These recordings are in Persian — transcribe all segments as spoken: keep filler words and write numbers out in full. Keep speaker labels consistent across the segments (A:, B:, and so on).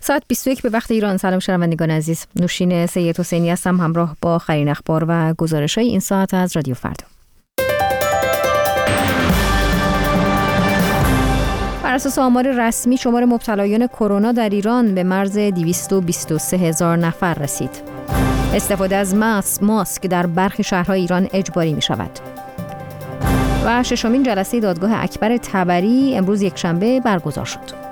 A: ساعت بیست و یک به وقت ایران. سلام شنوندگان عزیز، نوشین سید حسینی هستم همراه با آخرین اخبار و گزارش‌های این ساعت از رادیو فردا. بر اساس آمار رسمی شمار مبتلایان کرونا در ایران به مرز دویست و بیست و سه هزار نفر رسید. استفاده از ماسک ماسک در برخی شهرهای ایران اجباری می شود. و ششمین جلسه دادگاه اکبر طبری امروز یکشنبه برگزار شد.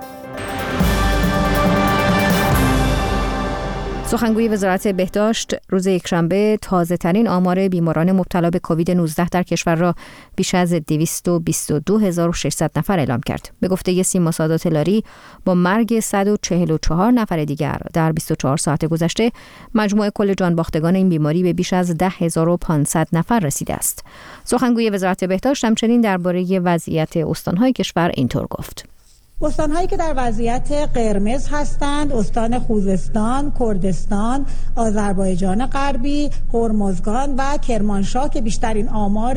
A: سخنگوی وزارت بهداشت روز یکشنبه تازه ترین آمار بیماران مبتلا به کووید نوزده در کشور را بیش از دویست و بیست و دو هزار و ششصد نفر اعلام کرد. به گفته سیما سادات لاری، با مرگ صد و چهل و چهار نفر دیگر در بیست و چهار ساعت گذشته، مجموع کل جانباختگان این بیماری به بیش از ده هزار و پانصد نفر رسیده است. سخنگوی وزارت بهداشت همچنین درباره وضعیت استان‌های کشور اینطور گفت:
B: استان‌هایی که در وضعیت قرمز هستند استان خوزستان، کردستان، آذربایجان غربی، هرمزگان و کرمانشاه که بیشترین آمار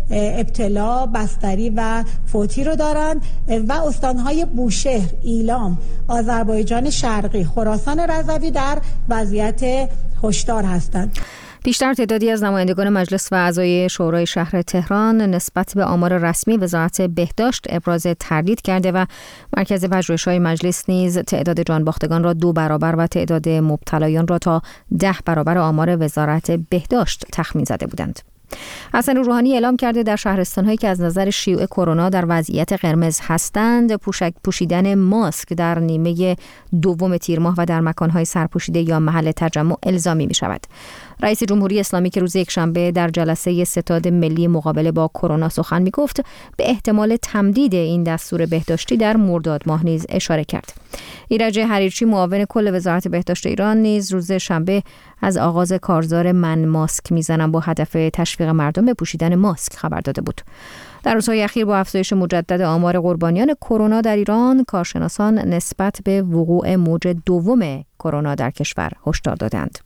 B: ابتلا، بستری و فوتی رو دارند، و استان‌های بوشهر، ایلام، آذربایجان شرقی، خراسان رضوی در وضعیت هشدار هستند.
A: بیشتر تعدادی از نمایندگان مجلس و اعضای شورای شهر تهران نسبت به آمار رسمی وزارت بهداشت ابراز تردید کرده و مرکز پژوهش‌های مجلس نیز تعداد جانباختگان را دو برابر و تعداد مبتلایان را تا ده برابر آمار وزارت بهداشت تخمین زده بودند. حسن روحانی اعلام کرده در شهرستان‌هایی که از نظر شیوع کرونا در وضعیت قرمز هستند، پوشک پوشیدن ماسک در نیمه دوم تیر ماه و در مکان‌های سرپوشیده یا محل تجمع الزامی می‌شود. رئیس جمهوری اسلامی که روز یکشنبه در جلسه ستاد ملی مقابله با کرونا سخن می‌گفت، به احتمال تمدید این دستور بهداشتی در مرداد ماه نیز اشاره کرد. ایرج حریرچی معاون کل وزارت بهداشت ایران نیز روز شنبه از آغاز کارزار من ماسک میزنم با هدف تشویق مردم به پوشیدن ماسک خبر داده بود. در روزهای اخیر با افزایش مجدد آمار قربانیان کرونا در ایران، کارشناسان نسبت به وقوع موج دوم کرونا در کشور هشدار دادند.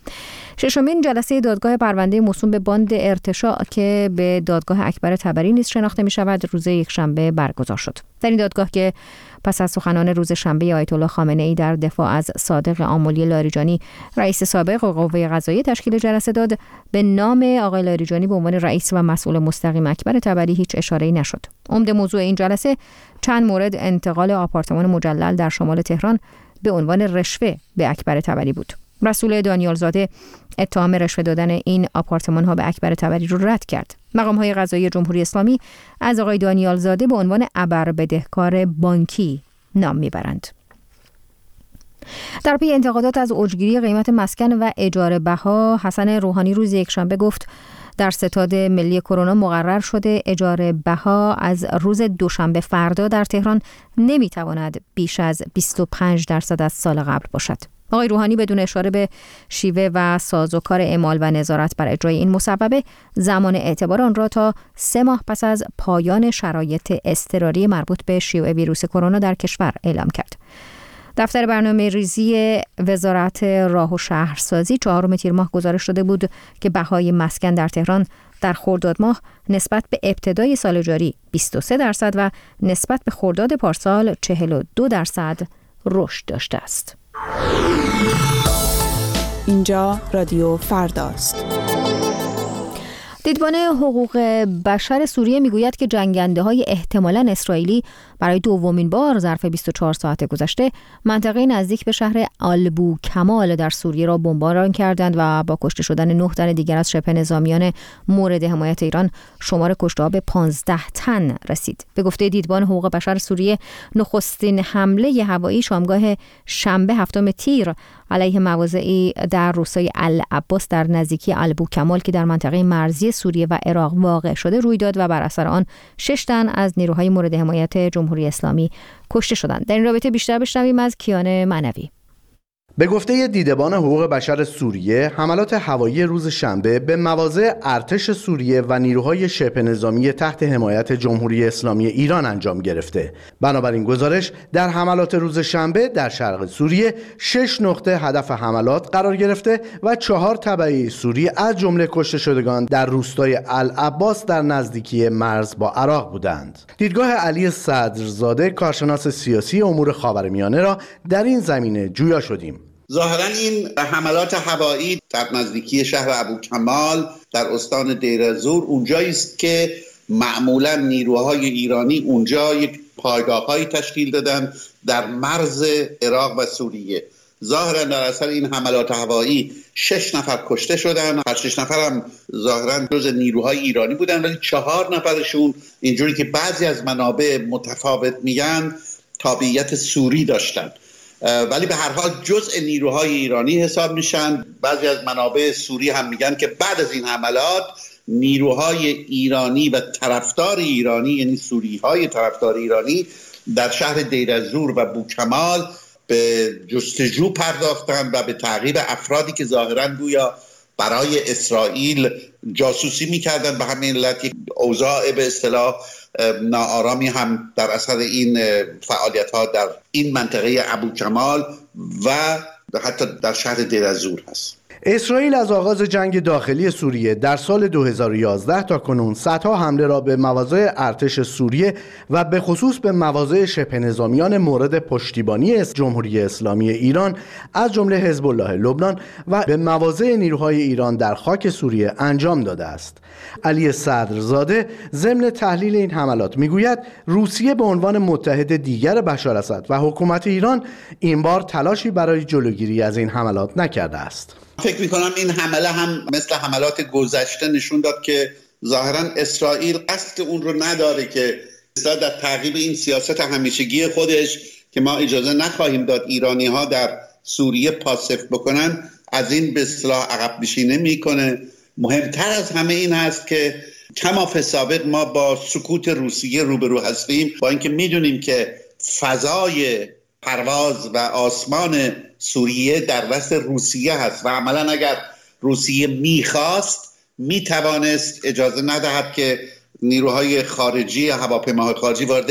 A: ششمین جلسه دادگاه پرونده موسوم به باند ارتشاء که به دادگاه اکبر طبری نیز شناخته می شود روز یکشنبه برگزار شد. در این دادگاه که پس از سخنان روز شنبه آیت الله خامنه ای در دفاع از صادق آملی لاریجانی رئیس سابق قوه قضاییه تشکیل جلسه داد، به نام آقای لاریجانی به عنوان رئیس و مسئول مستقیم اکبر طبری هیچ اشاره‌ای نشد. عمده موضوع این جلسه چند مورد انتقال آپارتمان مجلل در شمال تهران به عنوان رشوه به اکبر طبری بود. رسول دانیال زاده اتهام رشوه دادن این آپارتمان ها به اکبر طبری رو رد کرد. مقام های قضایی جمهوری اسلامی از آقای دانیال زاده به عنوان ابر بدهکار بانکی نام میبرند. در پی انتقادات از اوجگیری قیمت مسکن و اجاره بها، حسن روحانی روز یکشنبه گفت در ستاد ملی کرونا مقرر شده اجاره بها از روز دوشنبه فردا در تهران نمیتواند بیش از بیست و پنج درصد از سال قبل باشد. آقای روحانی بدون اشاره به شیوه و سازوکار اعمال و نظارت بر اجرای این مصوبه، زمان اعتبار آن را تا سه ماه پس از پایان شرایط اضطراری مربوط به شیوع ویروس کرونا در کشور اعلام کرد. دفتر برنامه ریزی وزارت راه و شهرسازی چهارم تیر ماه گزارش داده بود که بهای مسکن در تهران در خرداد ماه نسبت به ابتدای سال جاری بیست و سه درصد و نسبت به خرداد پارسال چهل و دو درصد رشد داشته است.
C: اینجا رادیو فرداست.
A: دیدبان حقوق بشر سوریه میگوید که جنگنده‌های احتمالاً اسرائیلی برای دومین بار ظرف بیست و چهار ساعت گذشته منطقه نزدیک به شهر آلبو کمال در سوریه را بمباران کردند و با کشته شدن نه تن دیگر از شبه نظامیان مورد حمایت ایران شمار کشته‌ها به پانزده تن رسید. به گفته دیدبان حقوق بشر سوریه، نخستین حمله هوایی شامگاه شنبه هفتم تیر علیه مواضعی در روستای العباس در نزدیکی آلبو کمال که در منطقه مرزی سوریه و عراق واقع شده روی داد و بر اثر آن شش تن از نیروهای مورد حمایت جمهوری اسلامی کشته شدند. در این رابطه بیشتر بشنویم از کیان معنوی.
D: به گفته دیدبان حقوق بشر سوریه، حملات هوایی روز شنبه به مواضع ارتش سوریه و نیروهای شبه نظامی تحت حمایت جمهوری اسلامی ایران انجام گرفته. بنابراین گزارش در حملات روز شنبه در شرق سوریه شش نقطه هدف حملات قرار گرفته و چهار تبعه سوری از جمله کشته شدگان در روستای العباس در نزدیکی مرز با عراق بودند. دیدگاه علی صدرزاده، کارشناس سیاسی امور خاورمیانه، را در این زمینه جویا شدیم.
E: ظاهرا این حملات هوایی در نزدیکی شهر ابوکمال در استان دیر الزور اونجایی است که معمولا نیروهای ایرانی اونجا یک پایگاه‌هایی تشکیل دادن در مرز عراق و سوریه. ظاهرا در اثر این حملات هوایی شش نفر کشته شدن، هر شش نفر هم ظاهرا جز نیروهای ایرانی بودن، ولی چهار نفرشون اینجوری که بعضی از منابع متفاوت میگن تابعیت سوری داشتن، ولی به هر حال جزء نیروهای ایرانی حساب میشن. بعضی از منابع سوری هم میگن که بعد از این حملات نیروهای ایرانی و طرفدار ایرانی، یعنی سوریهای طرفدار ایرانی، در شهر دیر الزور و بوکمال به جستجو پرداختن و به تعقیب افرادی که ظاهراً گویا برای اسرائیل جاسوسی میکردن. به همین علت یک اوضاع به اصطلاح ناآرامی هم در اثر این فعالیت‌ها در این منطقه ابوکمال و حتی در شهر دیر الزور هست.
D: اسرائیل از آغاز جنگ داخلی سوریه در سال دو هزار و یازده تا کنون صدها حمله را به مواضع ارتش سوریه و به خصوص به مواضع شبه نظامیان مورد پشتیبانی جمهوری اسلامی ایران از جمله حزب الله لبنان و به مواضع نیروهای ایران در خاک سوریه انجام داده است. علی صدرزاده ضمن تحلیل این حملات میگوید روسیه به عنوان متحد دیگر بشار اسد و حکومت ایران این بار تلاشی برای جلوگیری از این حملات نکرده است.
E: فکر میکنم این حمله هم مثل حملات گذشته نشون داد که ظاهرا اسرائیل قصد اون رو نداره که در تعقیب این سیاست همیشگی خودش که ما اجازه نخواهیم داد ایرانی ها در سوریه پاسف بکنن، از این به اصطلاح عقب نشینی میکنه. مهمتر از همه این هست که کما فی سابق ما با سکوت روسیه روبرو هستیم، با اینکه میدونیم که فضای پرواز و آسمان سوریه در دست روسیه هست و عملا اگر روسیه میخواست میتوانست اجازه ندهد که نیروهای خارجی، هواپیماهای خارجی وارد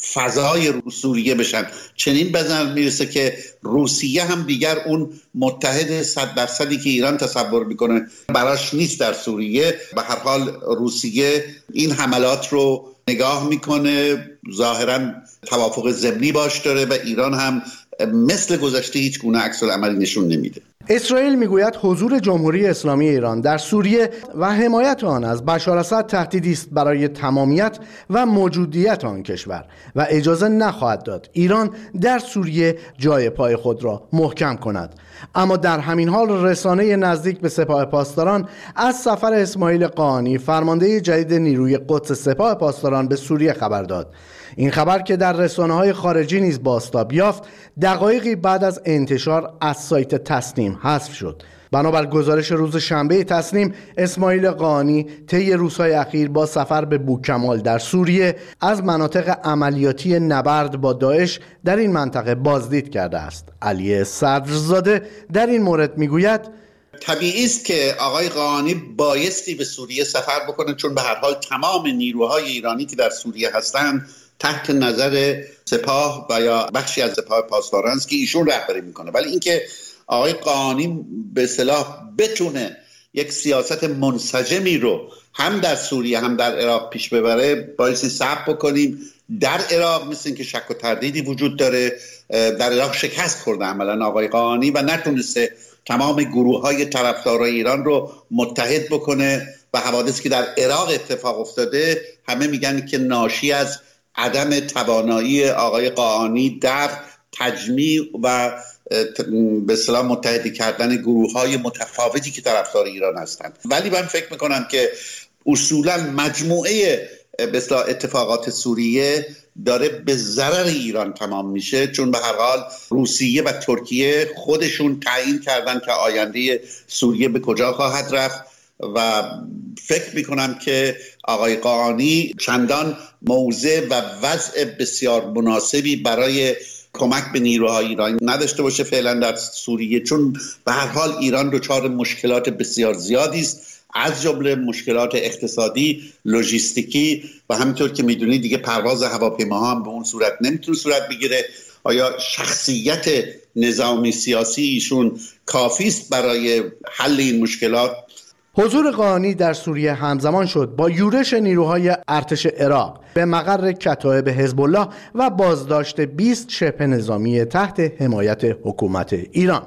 E: فضای سوریه بشن. چنین به نظر میرسه که روسیه هم دیگر اون متحد صد درصدی که ایران تصور میکنه براش نیست در سوریه. به هر حال روسیه این حملات رو نگاه میکنه، ظاهرا توافق ضمنی باش داره و ایران هم مثل گذشته هیچ گونه عکس العملی نشون نمیده.
D: اسرائیل میگوید حضور جمهوری اسلامی ایران در سوریه و حمایت آن از بشار اسد تهدیدی است برای تمامیت و موجودیت آن کشور و اجازه نخواهد داد ایران در سوریه جای پای خود را محکم کند. اما در همین حال رسانه نزدیک به سپاه پاسداران از سفر اسماعیل قاآنی، فرمانده جدید نیروی قدس سپاه پاسداران، به سوریه خبر داد. این خبر که در رسانه‌های خارجی نیز بازتاب یافت، دقایقی بعد از انتشار از سایت تسنیم حذف شد. بنابر گزارش روز شنبه تسنیم، اسماعیل قاآنی طی روزهای اخیر با سفر به بوکمال در سوریه از مناطق عملیاتی نبرد با داعش در این منطقه بازدید کرده است. علی صدرزاده در این مورد میگوید
E: طبیعی است که آقای قاآنی بایستی به سوریه سفر بکنه، چون به هر حال تمام نیروهای ایرانی که در سوریه هستند تحت نظر سپاه و یا بخشی از سپاه پاسداران است که ایشون رهبری میکنه. ولی اینکه آقای قاآنی به اصطلاح بتونه یک سیاست منسجمی رو هم در سوریه هم در عراق پیش ببره، بایستی صبر بکنیم. در عراق مثل اینکه شک و تردیدی وجود داره، در عراق شکست خورده عملا آقای قاآنی و نتونسته تمام گروه‌های طرفدارای ایران رو متحد بکنه و حوادثی که در عراق اتفاق افتاده همه میگن که ناشی از عدم توانایی آقای قاآنی در تجمیع و به اصطلاح متحد کردن گروه‌های متفاوتی که طرفدار ایران هستند. ولی من فکر میکنم که اصولا مجموعه به اصطلاح اتفاقات سوریه داره به ضرر ایران تمام میشه، چون به هر حال روسیه و ترکیه خودشون تعیین کردن که آینده سوریه به کجا خواهد رفت و فکر میکنم که آقای قاآنی چندان موضع و وضع بسیار مناسبی برای کمک به نیروهای ایرانی نداشته باشه فعلا در سوریه، چون به هر حال ایران دچار مشکلات بسیار زیادی است، از جمله مشکلات اقتصادی، لوجستیکی و همینطور که میدونید دیگه پرواز هواپیماها هم به اون صورت نمیتونه صورت بگیره. آیا شخصیت نظامی سیاسی ایشون کافی است برای حل این مشکلات؟
D: حضور قاآنی در سوریه همزمان شد با یورش نیروهای ارتش عراق به مقر کتایب حزب الله و بازداشت بیست شبه نظامی تحت حمایت حکومت ایران.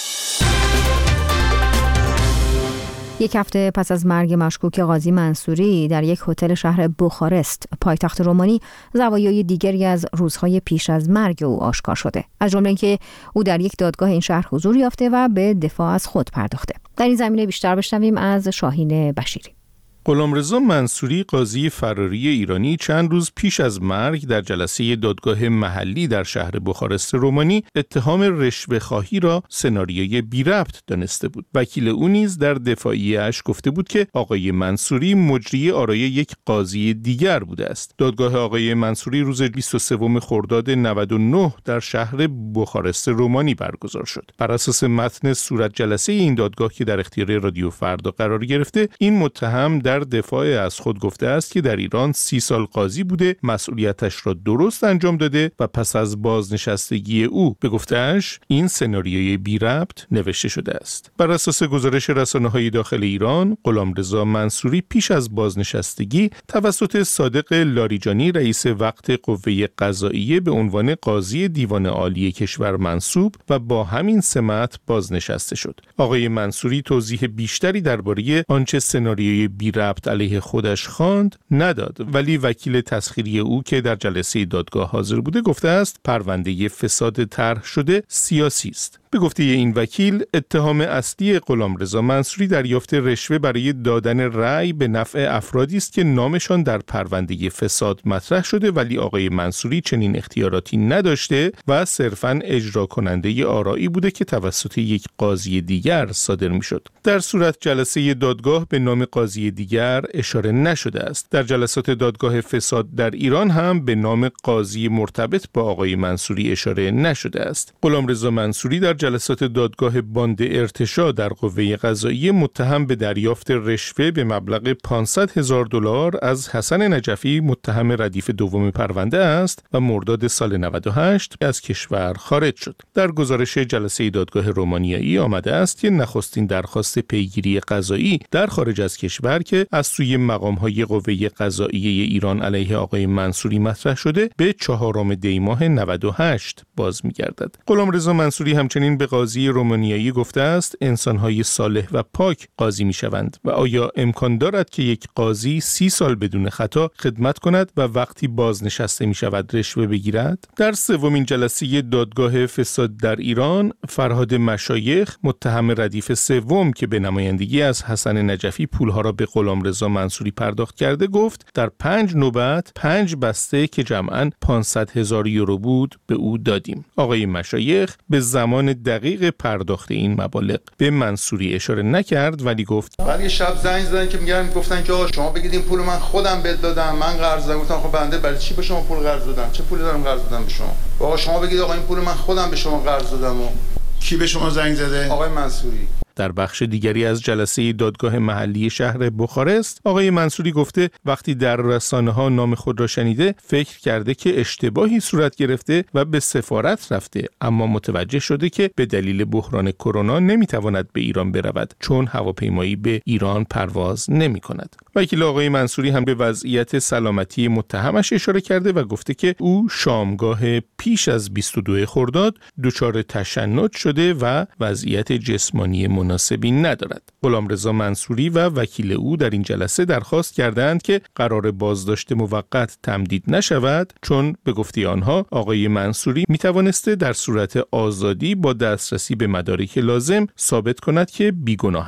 A: یک هفته پس از مرگ مشکوک قاضی منصوری در یک هتل شهر بخارست پایتخت رومانی، زوایای دیگری از روزهای پیش از مرگ او آشکار شده، از جمله اینکه او در یک دادگاه این شهر حضور یافته و به دفاع از خود پرداخته. در این زمینه بیشتر بشنویم از شاهین بشیری.
F: غلامرضا منصوری قاضی فراری ایرانی چند روز پیش از مرگ در جلسه دادگاه محلی در شهر بخارست رومانی اتهام رشوه‌خواهی را سناریوی بی ربط دانسته بود. وکیل او نیز در دفاعیه‌اش گفته بود که آقای منصوری مجری آرای یک قاضی دیگر بوده است. دادگاه آقای منصوری روز بیست و سوم خرداد نود و نه در شهر بخارست رومانی برگزار شد. بر اساس متن صورت جلسه این دادگاه که در اختیار رادیو فردا قرار گرفته، این متهم در در دفاع از خود گفته است که در ایران سی سال قاضی بوده، مسئولیتش را درست انجام داده و پس از بازنشستگی او به گفته‌اش این سناریوی بی ربط نوشته شده است. بر اساس گزارش رسانه‌های داخل ایران، غلامرضا منصوری پیش از بازنشستگی توسط صادق لاریجانی رئیس وقت قوه قضاییه به عنوان قاضی دیوان عالی کشور منصوب و با همین سمت بازنشسته شد. آقای منصوری توضیح بیشتری درباره آنچه سناریوی بی ربط علیه خودش خواند نداد، ولی وکیل تسخیری او که در جلسه دادگاه حاضر بوده گفته است پرونده فساد طرح شده سیاسی است. به گفته این وکیل، اتهام اصلی غلامرضا منصوری دریافت رشوه برای دادن رأی به نفع افرادی است که نامشان در پرونده فساد مطرح شده، ولی آقای منصوری چنین اختیاراتی نداشته و صرفاً اجرا کننده آرایی بوده که توسط یک قاضی دیگر صادر میشد. در صورت جلسه دادگاه به نام قاضی دیگر اشاره نشده است. در جلسات دادگاه فساد در ایران هم به نام قاضی مرتبط با آقای منصوری اشاره نشده است. غلامرضا منصوری در جلسات دادگاه باند ارتشا در قوه قضاییه متهم به دریافت رشوه به مبلغ پانصد هزار دلار از حسن نجفی متهم ردیف دوم پرونده است و مرداد سال نود و هشت از کشور خارج شد. در گزارش جلسه دادگاه رومانیایی آمده است که نخستین درخواست پیگیری قضایی در خارج از کشور که از سوی مقام‌های قوه قضاییه ایران علیه آقای منصوری مطرح شده به چهارم دی ماه نود و هشت باز می‌گردد. غلامرضا منصوری همچنین به قاضی رومانیایی گفته است انسان‌های صالح و پاک قاضی می‌شوند و آیا امکان دارد که یک قاضی سی سال بدون خطا خدمت کند و وقتی بازنشسته می‌شود رشوه بگیرد؟ در سومین جلسه دادگاه فساد در ایران، فرهاد مشایخ متهم ردیف سوم که به نمایندگی از حسن نجفی پولها را به غلامرضا منصوری پرداخت کرده گفت در پنج نوبت پنج بسته که جمعاً پانصد هزار یورو بود به او دادیم. آقای مشایخ به زمان دقیق پرداخت این مبالغ به منصوری اشاره نکرد، ولی گفت
G: بعد یه شب زنگ زدن که میگن گفتن که آقا شما بگید این پول من خودم بهت دادم، من قرض دادم. گفتم خب بنده برای چی به شما پول قرض دادم؟ چه پولی دارم قرض دادم به شما؟ آقا شما بگید آقا این پول من خودم به شما قرض دادم. و
H: کی به شما زنگ زده؟
G: آقای منصوری.
F: در بخش دیگری از جلسه دادگاه محلی شهر بخارست، آقای منصوری گفته وقتی در رسانه‌ها نام خود را شنیده فکر کرده که اشتباهی صورت گرفته و به سفارت رفته، اما متوجه شده که به دلیل بحران کرونا نمیتواند به ایران برود چون هواپیمایی به ایران پرواز نمی‌کند. وکیل آقای منصوری هم به وضعیت سلامتی متهمش اشاره کرده و گفته که او شامگاه پیش از بیست و دو خرداد دچار تشنج شده و وضعیت جسمانی مناسبی ندارد. غلامرضا منصوری و وکیل او در این جلسه درخواست کردند که قرار بازداشت موقت تمدید نشود، چون به گفته آنها آقای منصوری می توانسته در صورت آزادی با دسترسی به مدارک لازم ثابت کند که بیگناه است.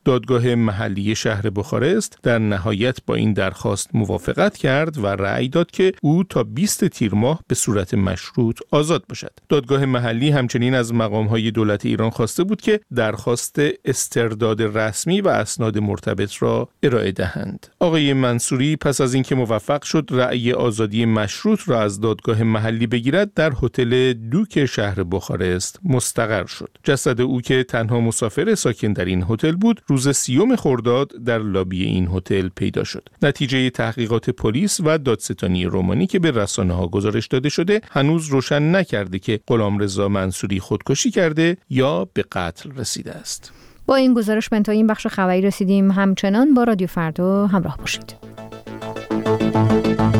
F: دادگاه محلی شهر بخارست در نهایت با این درخواست موافقت کرد و رأی داد که او تا بیست تیر ماه به صورت مشروط آزاد باشد. دادگاه محلی همچنین از مقام‌های دولت ایران خواسته بود که درخواست استرداد رسمی و اسناد مرتبط را ارائه دهند. آقای منصوری پس از اینکه موفق شد رأی آزادی مشروط را از دادگاه محلی بگیرد، در هتل دوک شهر بخارست مستقر شد. جسد او که تنها مسافر ساکن در این هتل بود، روز سیوم خرداد در لابی این هتل پیدا شد. نتیجه تحقیقات پلیس و دادستانی رومانی که به رسانه‌ها گزارش داده شده، هنوز روشن نکرده که غلامرضا منصوری خودکشی کرده یا به قتل رسیده است.
A: با این گزارش به انتهای این بخش خبری رسیدیم. همچنان با رادیو فردا همراه باشید.